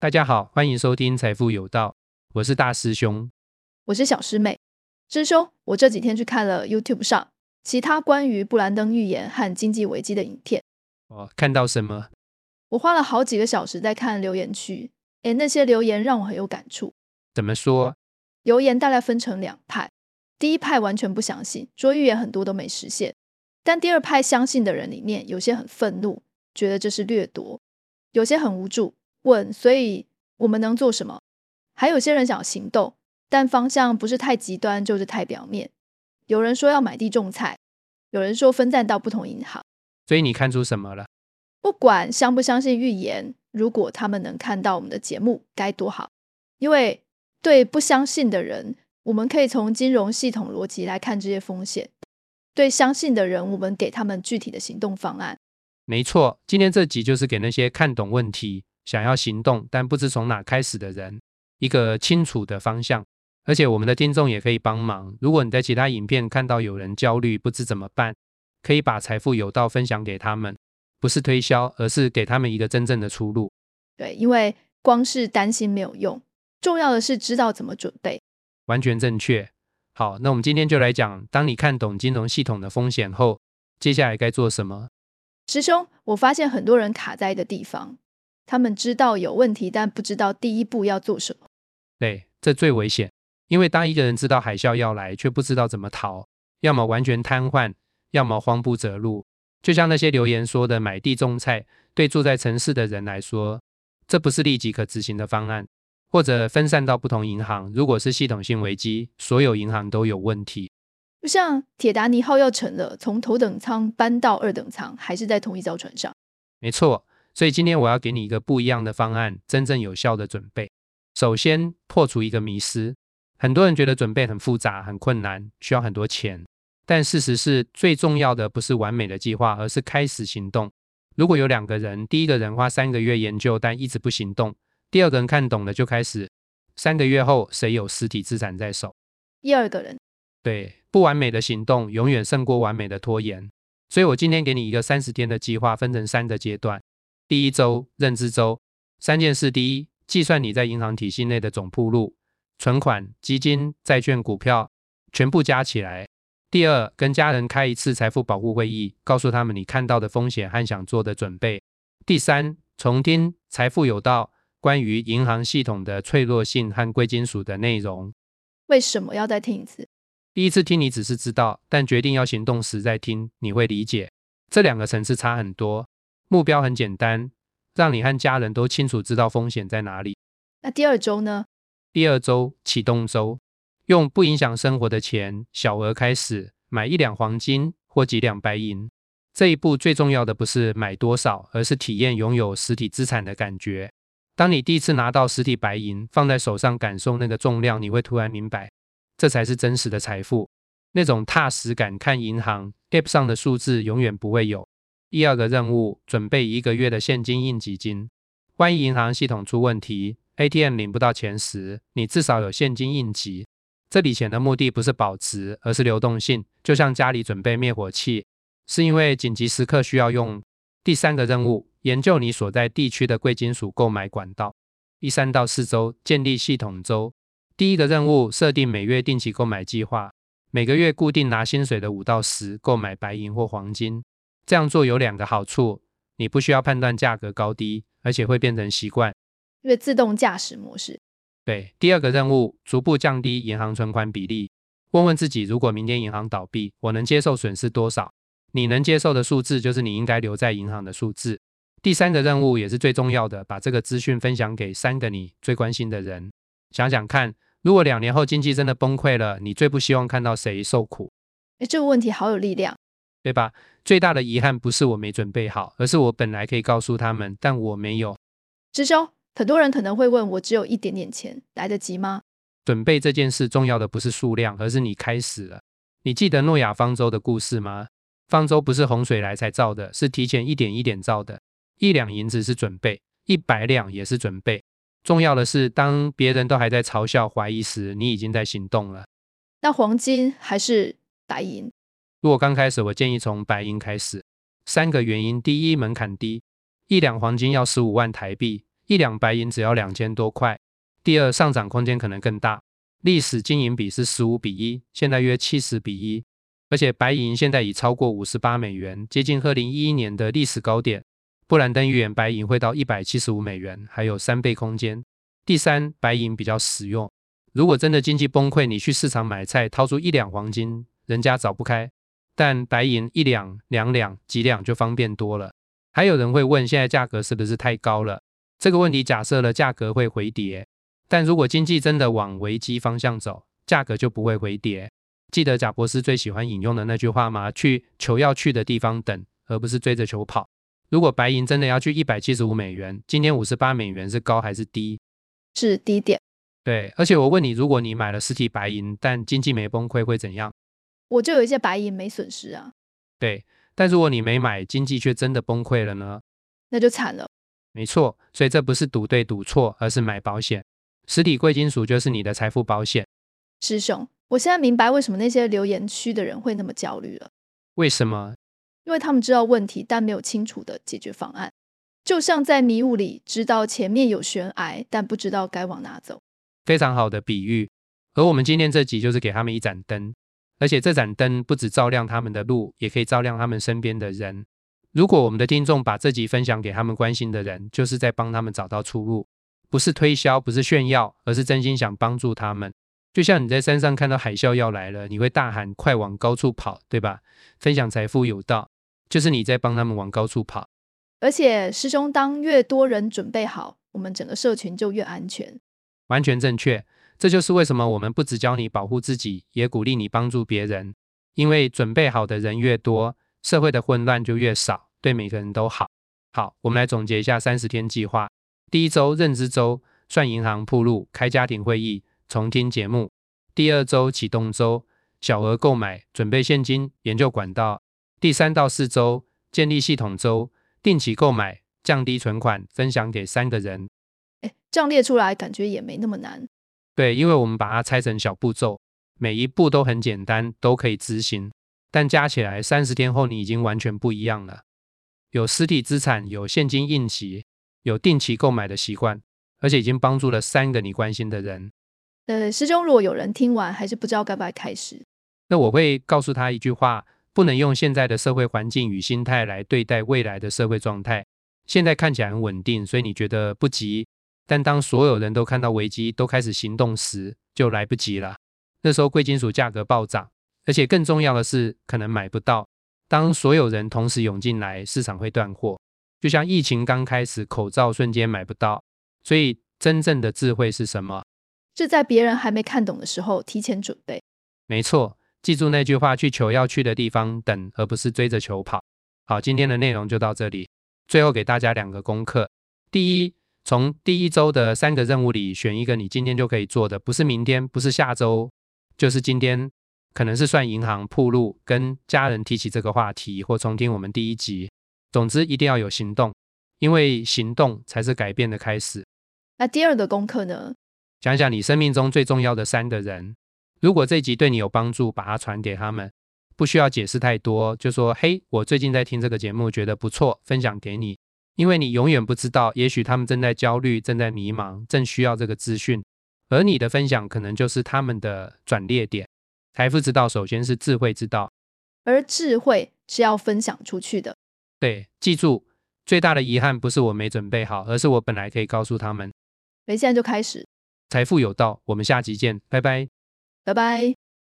大家好，欢迎收听财富有道，我是大师兄。 我是小师妹。师兄，我这几天去看了 YouTube 上其他关于布兰登预言和经济危机的影片。 看到什么？ 我花了好几个小时在看留言区，那些留言让我很有感触。 怎么说？ 留言大概分成两派，第一派完全不相信，说预言很多都没实现，但第二派相信的人里面，有些很愤怒，觉得这是掠夺，有些很无助，问所以我们能做什么，还有些人想行动，但方向不是太极端就是太表面。有人说要买地种菜，有人说分散到不同银行。 所以你看出什么了？ 不管相不相信预言，如果他们能看到我们的节目该多好。因为对不相信的人，我们可以从金融系统逻辑来看这些风险，对相信的人，我们给他们具体的行动方案。 没错，今天这集就是给那些看懂问题想要行动但不知从哪开始的人一个清楚的方向。而且我们的听众也可以帮忙，如果你在其他影片看到有人焦虑不知怎么办，可以把财富有道分享给他们，不是推销，而是给他们一个真正的出路。 对，因为光是担心没有用，重要的是知道怎么准备。 完全正确。好，那我们今天就来讲，当你看懂金融系统的风险后，接下来该做什么？ 师兄，我发现很多人卡在一个地方，他们知道有问题，但不知道第一步要做什么。 对，这最危险。因为当一个人知道海啸要来，却不知道怎么逃，要么完全瘫痪，要么慌不择路。就像那些留言说的，买地种菜，对住在城市的人来说，这不是立即可执行的方案。或者分散到不同银行，如果是系统性危机，所有银行都有问题。 就像铁达尼号要沉了，从头等舱搬到二等舱，还是在同一艘船上。 没错，所以今天我要给你一个不一样的方案，真正有效的准备。首先破除一个迷思，很多人觉得准备很复杂很困难，需要很多钱，但事实是最重要的不是完美的计划，而是开始行动。如果有两个人，第一个人花3个月研究但一直不行动，第二个人看懂了就开始，3个月后谁有实体资产在手？ 第二个人。 对，不完美的行动永远胜过完美的拖延。所以我今天给你一个30天的计划，分成3个阶段。第一周，认知周，3件事。第一，计算你在银行体系内的总铺路，存款、基金、债券、股票全部加起来。第二，跟家人开一次财富保护会议，告诉他们你看到的风险和想做的准备。第三，重听财富有道关于银行系统的脆弱性和贵金属的内容。 为什么要再听一次？ 第一次听你只是知道，但决定要行动时再听，你会理解这2个层次差很多。目标很简单，让你和家人都清楚知道风险在哪里。 那第二周呢？ 第二周，启动周，用不影响生活的钱，小额开始，买1两黄金或几两白银。这一步最重要的不是买多少，而是体验拥有实体资产的感觉。当你第一次拿到实体白银，放在手上感受那个重量，你会突然明白，这才是真实的财富。那种踏实感，看银行 App 上的数字永远不会有。第二个任务，准备1个月的现金应急金。万一银行系统出问题， ATM 领不到钱时，你至少有现金应急。这笔钱的目的不是保值，而是流动性，就像家里准备灭火器，是因为紧急时刻需要用。第3个任务，研究你所在地区的贵金属购买管道。第3到4周，建立系统周。第一个任务，设定每月定期购买计划，每个月固定拿薪水的5到10购买白银或黄金。这样做有2个好处，你不需要判断价格高低，而且会变成习惯， 因为自动驾驶模式。 对，第2个任务，逐步降低银行存款比例。问问自己，如果明天银行倒闭，我能接受损失多少？你能接受的数字就是你应该留在银行的数字。第3个任务也是最重要的，把这个资讯分享给3个你最关心的人。想想看，如果2年后经济真的崩溃了，你最不希望看到谁受苦？ 这个问题好有力量， 对吧？最大的遗憾不是我没准备好，而是我本来可以告诉他们，但我没有。 师兄，很多人可能会问，我只有一点点钱，来得及吗？ 准备这件事重要的不是数量，而是你开始了。你记得诺亚方舟的故事吗？方舟不是洪水来才造的，是提前一点一点造的。1两银子是准备，100两也是准备。重要的是，当别人都还在嘲笑怀疑时，你已经在行动了。 那黄金还是白银？ 如果刚开始，我建议从白银开始。3个原因：第一，门槛低，1两黄金要15万台币一两白银只要2000多块。第二，上涨空间可能更大，历史金银比是15:1，现在约70:1，而且白银现在已超过$58，接近2011年的历史高点。布兰登预言白银会到$175，还有3倍空间。第三，白银比较实用，如果真的经济崩溃，你去市场买菜掏出1两黄金，人家找不开，但白银1两、2两、几两就方便多了。还有人会问，现在价格是不是太高了？这个问题假设了价格会回跌，但如果经济真的往危机方向走，价格就不会回跌。记得贾博士最喜欢引用的那句话吗？去球要去的地方等，而不是追着球跑。如果白银真的要去$175，今天$58是高还是低？ 是低点。 对，而且我问你，如果你买了实体白银，但经济没崩溃会怎样？ 我就有一些白银没损失啊。 对，但如果你没买，经济却真的崩溃了呢？ 那就惨了。 没错，所以这不是赌对赌错，而是买保险。实体贵金属就是你的财富保险。 师兄，我现在明白为什么那些留言区的人会那么焦虑了。 为什么？ 因为他们知道问题，但没有清楚的解决方案。就像在迷雾里知道前面有悬崖，但不知道该往哪走。 非常好的比喻。而我们今天这集就是给他们一盏灯，而且这盏灯不只照亮他们的路，也可以照亮他们身边的人。如果我们的听众把这集分享给他们关心的人，就是在帮他们找到出路，不是推销，不是炫耀，而是真心想帮助他们。就像你在山上看到海啸要来了，你会大喊快往高处跑，对吧？分享财富有道，就是你在帮他们往高处跑。 而且师兄，当越多人准备好，我们整个社群就越安全。 完全正确，这就是为什么我们不只教你保护自己，也鼓励你帮助别人。因为准备好的人越多，社会的混乱就越少，对每个人都好。好，我们来总结一下30天计划。第一周认知周，算银行铺路，开家庭会议，重听节目。第二周启动周，小额购买，准备现金，研究管道。第3到4周建立系统周，定期购买，降低存款，分享给3个人。 这样列出来感觉也没那么难。 对，因为我们把它拆成小步骤，每一步都很简单，都可以执行，但加起来30天后你已经完全不一样了。有实体资产，有现金应急，有定期购买的习惯，而且已经帮助了3个你关心的人。 师兄，如果有人听完还是不知道该不该开始， 那我会告诉他一句话，不能用现在的社会环境与心态来对待未来的社会状态。现在看起来很稳定，所以你觉得不急，但当所有人都看到危机，都开始行动时，就来不及了。那时候贵金属价格暴涨，而且更重要的是可能买不到。当所有人同时涌进来，市场会断货。就像疫情刚开始，口罩瞬间买不到。所以真正的智慧是什么？ 是在别人还没看懂的时候提前准备。 没错，记住那句话，去球要去的地方等，而不是追着球跑。好，今天的内容就到这里。最后给大家2个功课。第一，从第1周的3个任务里选一个你今天就可以做的，不是明天，不是下周，就是今天。可能是算银行铺路，跟家人提起这个话题，或重听我们第1集。总之一定要有行动，因为行动才是改变的开始。 那第2个功课呢？ 想想你生命中最重要的3个人，如果这一集对你有帮助，把它传给他们，不需要解释太多，就说嘿，我最近在听这个节目，觉得不错，分享给你。因为你永远不知道，也许他们正在焦虑，正在迷茫，正需要这个资讯，而你的分享可能就是他们的转捩点。财富之道首先是智慧之道， 而智慧是要分享出去的。 对，记住，最大的遗憾不是我没准备好，而是我本来可以告诉他们。 所以现在就开始。 财富有道，我们下集见，拜拜。 拜拜。